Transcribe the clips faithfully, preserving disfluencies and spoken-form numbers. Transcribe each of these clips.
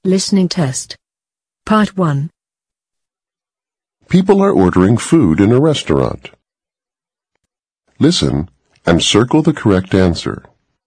Listening test. Part one. People are ordering food in a restaurant. Listen and circle the correct answer.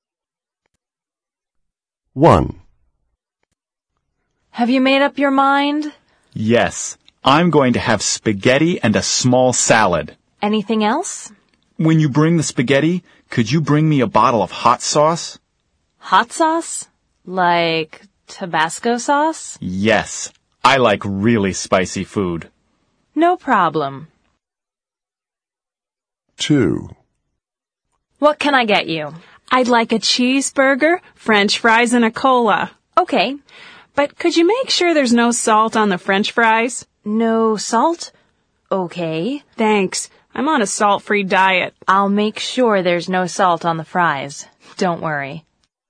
one. Have you made up your mind? Yes, I'm going to have spaghetti and a small salad. Anything else? When you bring the spaghetti, could you bring me a bottle of hot sauce? Hot sauce? Like Tabasco sauce? Yes, I like really spicy food. No problem. two. What can I get you? I'd like a cheeseburger, French fries, and a cola. Okay. But could you make sure there's no salt on the French fries? No salt? Okay. Thanks. I'm on a salt-free diet. I'll make sure there's no salt on the fries. Don't worry.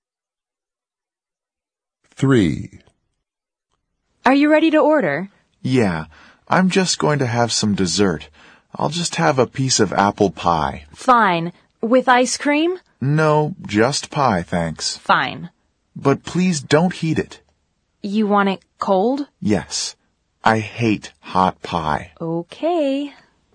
three. Are you ready to order? Yeah, I'm just going to have some dessert. I'll just have a piece of apple pie. Fine. With ice cream? No, just pie, thanks. Fine. But please don't heat it. You want it cold? Yes, I hate hot pie. Okay.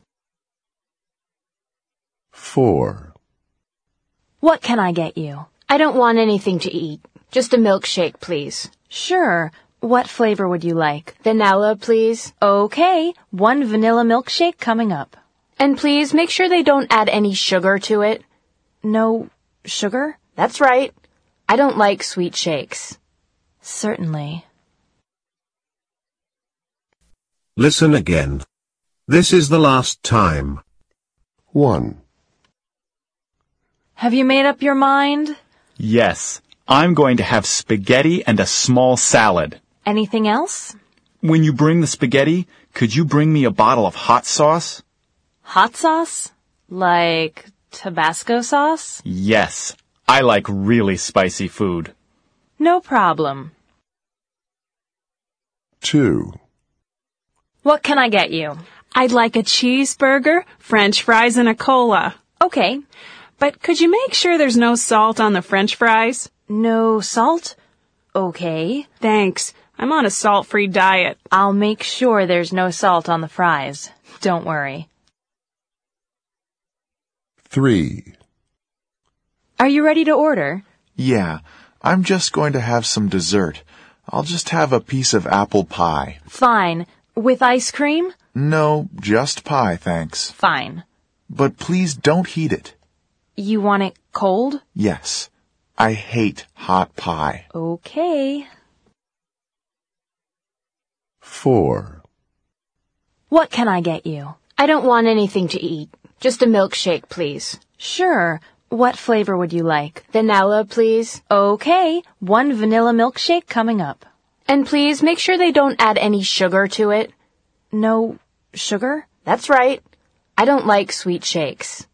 four. What can I get you? I don't want anything to eat. Just a milkshake, please. Sure. What flavor would you like? Vanilla, please. Okay. One vanilla milkshake coming up. And please make sure they don't add any sugar to it. No sugar? That's right. I don't like sweet shakes. Certainly. Listen again. This is the last time. one. Have you made up your mind? Yes, I'm going to have spaghetti and a small salad. Anything else? When you bring the spaghetti, could you bring me a bottle of hot sauce? Hot sauce? Like Tabasco sauce? Yes, I like really spicy food. No problem. two. What can I get you? I'd like a cheeseburger, French fries, and a cola. Okay. But could you make sure there's no salt on the French fries? No salt? Okay. Thanks. I'm on a salt-free diet. I'll make sure there's no salt on the fries. Don't worry. three. Are you ready to order? Yeah, I'm just going to have some dessert. I'll just have a piece of apple pie. Fine. With ice cream? No, just pie, thanks. Fine. But please don't heat it. You want it cold? Yes, I hate hot pie. Okay. four. What can I get you? I don't want anything to eat. Just a milkshake, please. Sure. What flavor would you like? Vanilla, please. Okay. One vanilla milkshake coming up. And please make sure they don't add any sugar to it. No sugar? That's right. I don't like sweet shakes.